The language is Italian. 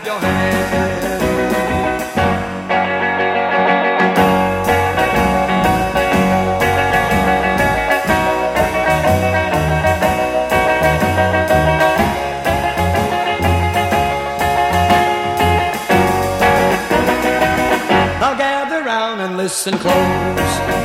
your hand. Now gather round and listen close.